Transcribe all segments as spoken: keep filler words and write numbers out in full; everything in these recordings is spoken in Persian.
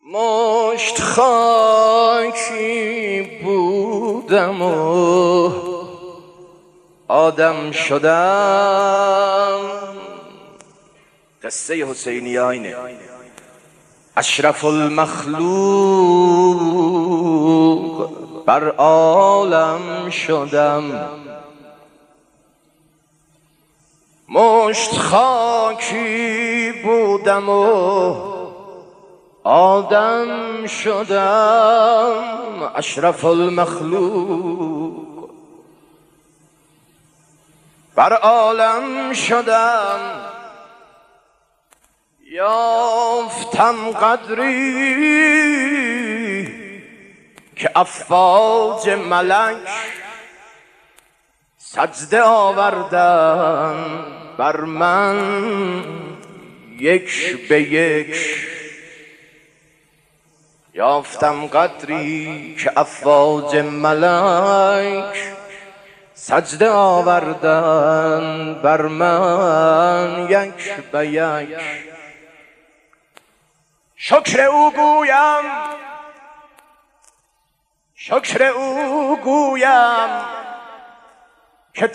مشت خاکی بودم و آدم شدم. قصه حسینی اینه. اشرف المخلوق بر عالم شدم. مشت خاکی بودم و آدم شدم. اشرف المخلوق بر عالم شدم. یافتم قدری که افواج ملک سجده آوردن بر من یک به یک. یافتم قدری که افواج ملک سجده آوردن بر من یک به یک. شکر او گویم، شکر او گویم که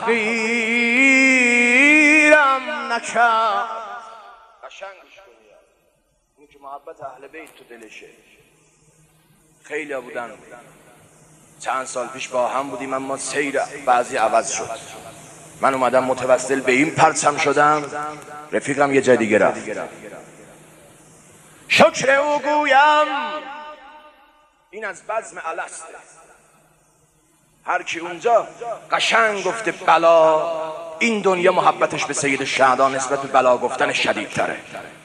تحقیرم نکرد. قشنگ گوش کنید، اون که محبت اهل بیت تو دلشه. خیلی ها بودن چند سال پیش با هم بودیم اما سیر بعضی عوض شد. من اومدم متوسل به این پرچم شدم، رفیقم یه جای دیگه رفت. شکر او گویم. این از بزم السته. هر کی اونجا قشنگ گفته بلا، این دنیا محبتش به سید الشهدا نسبت به بلا گفتن شدید تره.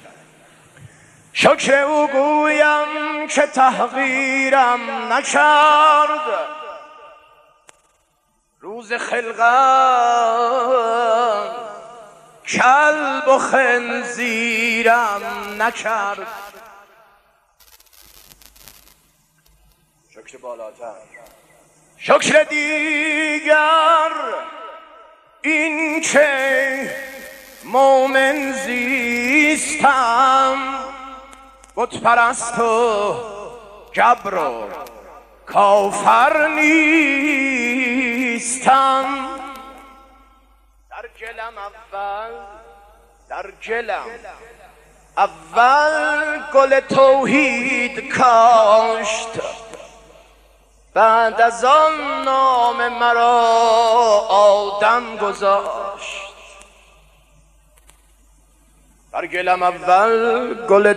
شکر او گویم که تحقیرم نکرد. روز خلقت کلب و خنزیرم نکرد. شکر بالاتر. شکر دیگر این که مومن زیستم. بت پرست و گبر و کافر نیستم. در گلم اول در گلم اول گل توحید کاشت. بعد از آن نام مرا آدم گذاشت. در گلم اول گل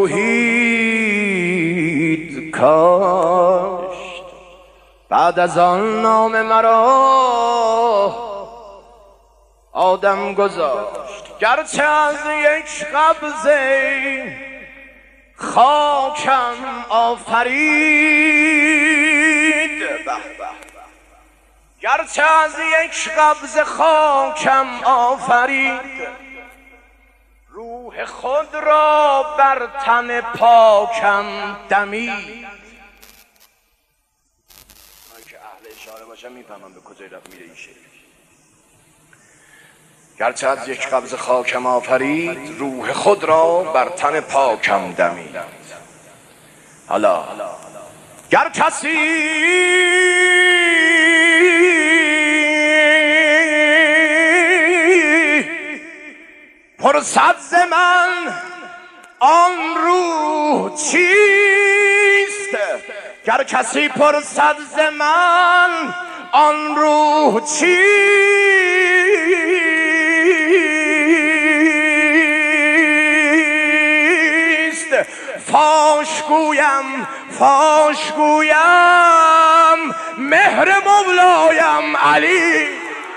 توحید کاشت. بعد از آن نام مرا آدم گذاشت. گرچه از یک قبضه خاکم آفرید. گرچه از یک قبضه خاکم آفرید. روح خود را بر تن پاکم دمید. من که اهل اشاره باشم میفهمم به کجای رفت میره این شعر. گرچه از یک قبضه خاکم آفرید، روح خود را بر تن پاکم دمید. حالا گر کسی پرسد ز من آن روح چیست. گر کسی پرسد ز من آن روح چیست، فاش گویم فاش گویم مهر مولایم علی.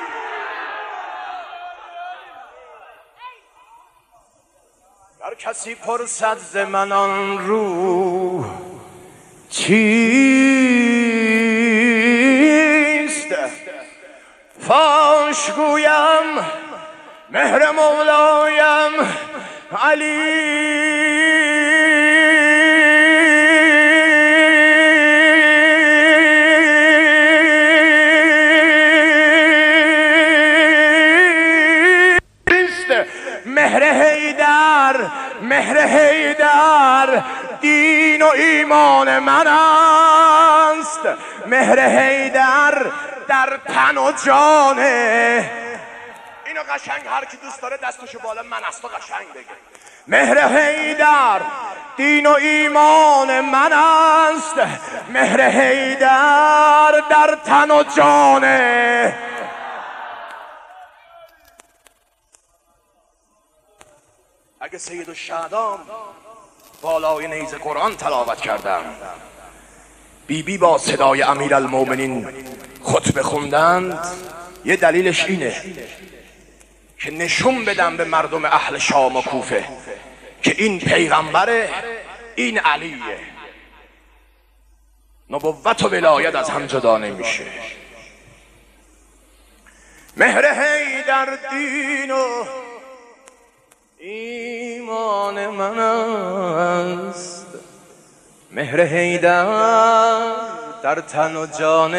گر کسی پرسد ز من آن روح چیست، فاش گویم مهر مولایم علی. مهر حیدر مهر حیدر حیدر دین و ایمان من است، مهر حیدر در تن و جانه. اینو قشنگ هر کی دوست داره دستشو بالا من است و قشنگ بگه. مهر حیدر دین و ایمان من است، مهر حیدر در تن و جانه. اگه سید الشهدام بالای نیز قرآن تلاوت کردن، بی بی با صدای امیرالمومنین خطبه خوندند، یه دلیلش اینه که نشون بدم به مردم اهل شام و کوفه که این پیغمبره، این علیه، نبوت و ولایت از هم جدا نمیشه. مهر حیدر دین و ایمان من است، مهر حیدر در تن و جان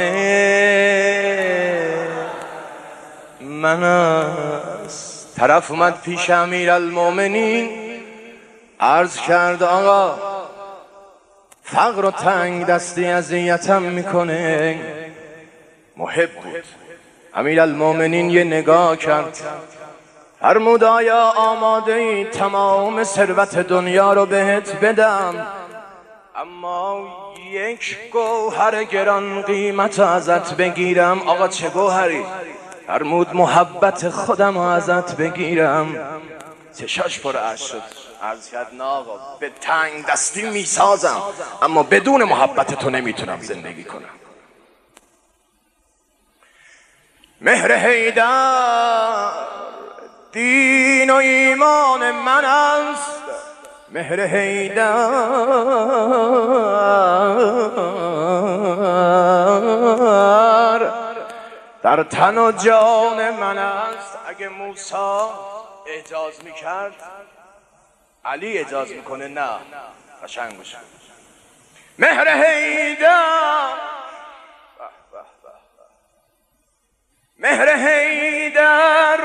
من است. طرف اومد پیش امیرالمومنین عرض کرد آقا فقر و تنگ دستی اذیتم میکنه. محب بود. امیرالمومنین یه نگاه کرد، فرمود آیا آماده ای تمام ثروت دنیا رو بهت بدم، اما یک گوهر گران قیمت ازت بگیرم؟ آقا چه گوهری؟ فرمود محبت خودم ازت بگیرم. چشاش پر اشک شد. عرض کرد نه آقا، به تنگ دستی میسازم اما بدون محبت تو نمیتونم زندگی کنم. مهر حیدر دین و ایمان من است، مهر حیدر در تن و جان من است. اگه موسی اعجاز میکرد علی اعجاز میکنه؟ نه، قشنگ باشه. مهر حیدر، مهر حیدر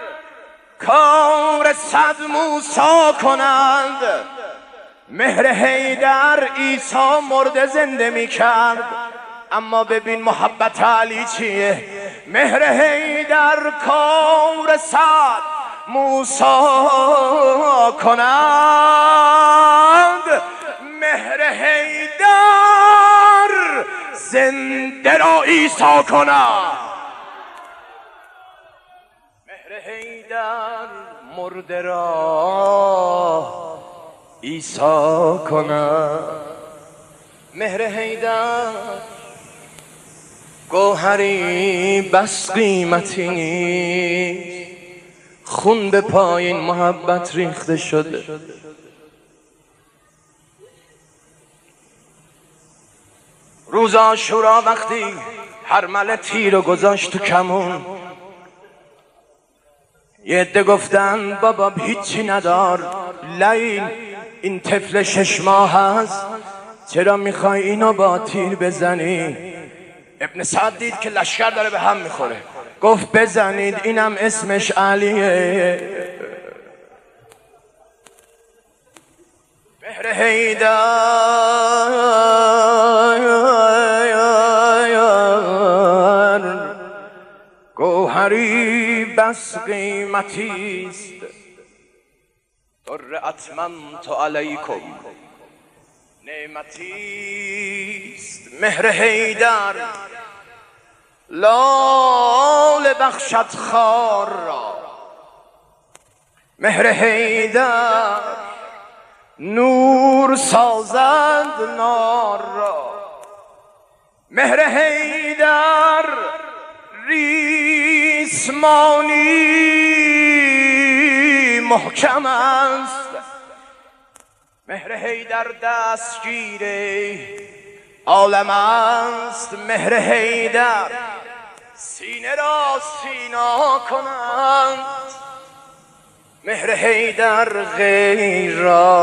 کار صد موسی کنند، مهر حیدر عیسی مرده زنده میکرد. اما ببین محبت علی چیه. مهر حیدر کار صد موسی کنند، مهر حیدر زنده را عیسی کنند. مهر حیدر مرده را عیسی کنند. مهر حیدر گوهری بس قیمتی نیست، خون به پایین محبت ریخته شده. روز عاشورا وقتی هرمله تیر رو گذاشت تو کمون، یه عده گفتن بابا هیچی ندار، لیل این طفل شش ماه هست، چرا میخوای اینو با تیر بزنی؟ ابن سعد دید که لشکر داره به هم میخوره، گفت بزنید، اینم اسمش علیه. مهر حیدر گوهری بس قیمتی است، در اتممت علیکم نعمتی است. مهر حیدر لال بخشد خار را، مهر حیدر نور سازد نار را، مهر حیدر ریسمانی محکم است، مهر حیدر دستگیر عالم است، مهر حیدر سینه را سینا کنند، مهر حیدر غیر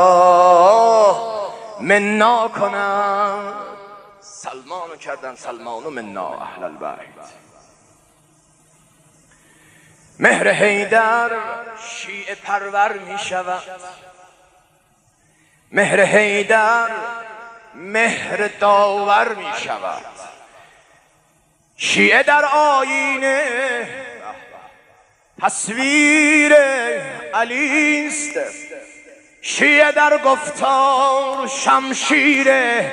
را منا کنند. سلمانو کردن سلمانو منا اهل البیت. مهر حیدر شیعه پرور می شود، مهر حیدر مهر داور می شود. شیعه در آیینه تصویر علی است، شیعه در گفتار شمشیر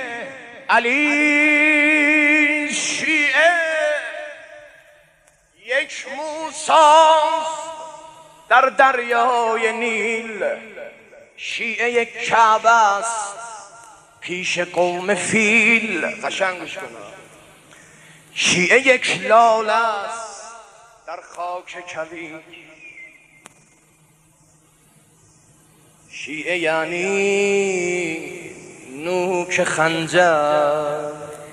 علی. شیعه یک موسی در دریای نیل، شیعه یک کعبه است پیش قوم فیل. قشنگ گوش کن. شیعه یک لاله است در خاک کویر. شیعه یعنی نوک خنجر،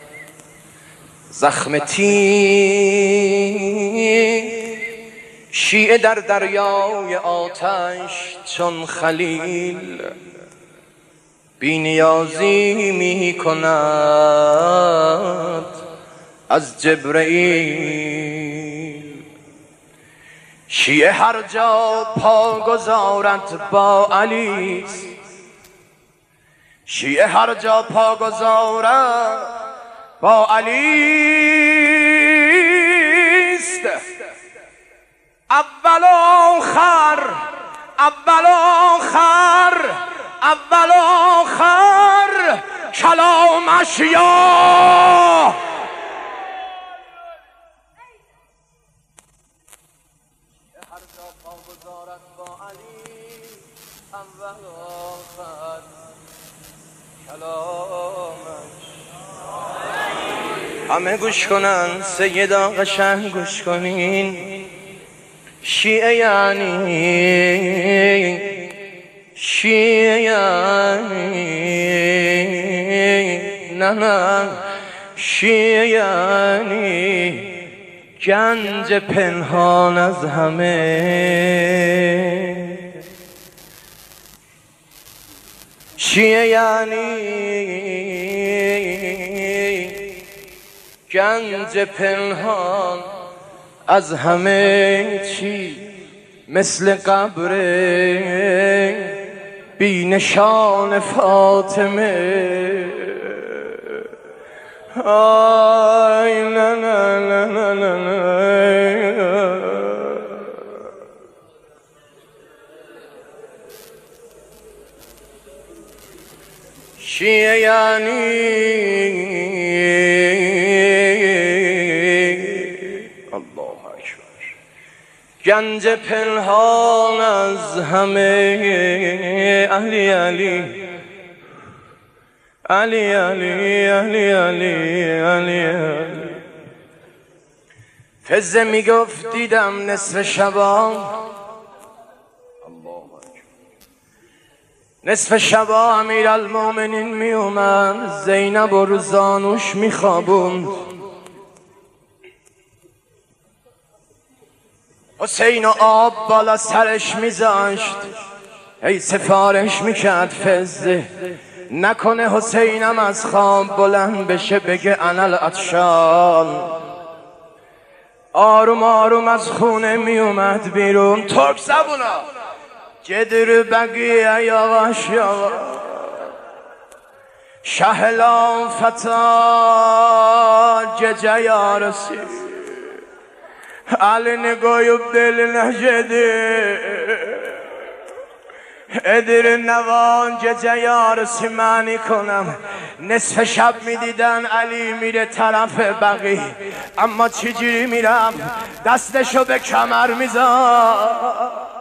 زخم تیر. شیعه در دریای آتش چون خلیل بی نیازی می کند از جبرئیل. شیعه هر جا پا گذارد با علی، شیعه هر جا پا گذارد با علی است. اول آخر اول آخر اول آخر کلامش یا همه گوش کنن، سیدا قشنگ گوش کنین. شیعه یعنی شیعه یعنی نه نه شیعه یعنی گنج پنهان از همه. شیعه یعنی گنج پنهان از همه چی، مثل قبر بی نشان فاطمه. آی نه نه نه نه نه نه. شیعه یعنی گنج پنهان از همه. علی علی علی علی علی علی علی. فزه میگفت دیدم نصف شبا، نصف شبا امیرالمومنین می اومد زینب و روزانوش می خوابوند. حسین و آب بالا سرش میذاشت، ای سفارش میکرد فزه نکنه حسینم از خواب بلند بشه بگه انا العطشان. آروم آروم از خونه میومد بیرون، ترک زبونا جدر بقیه یواش یواش. شهلا فتا ججه یارسی علی نگاهی دل نجده ادر نوان ججه یارسی معنی کنم. نصف شب میدیدن علی میره طرف بقی، اما چجوری میرم دستشو به کمر میذار.